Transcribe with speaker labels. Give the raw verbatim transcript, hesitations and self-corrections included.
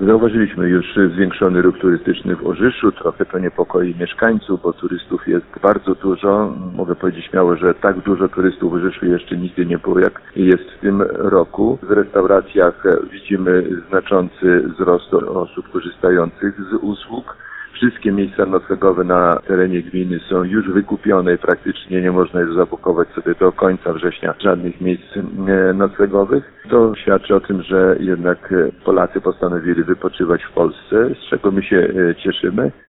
Speaker 1: Zauważyliśmy już zwiększony ruch turystyczny w Orzyszu, trochę to niepokoi mieszkańców, bo turystów jest bardzo dużo. Mogę powiedzieć śmiało, że tak dużo turystów w Orzyszu jeszcze nigdy nie było, jak jest w tym roku. W restauracjach widzimy znaczący wzrost osób korzystających z usług. Wszystkie miejsca noclegowe na terenie gminy są już wykupione i praktycznie nie można już zabukować sobie do końca września żadnych miejsc noclegowych. To świadczy o tym, że jednak Polacy postanowili wypoczywać w Polsce, z czego my się cieszymy.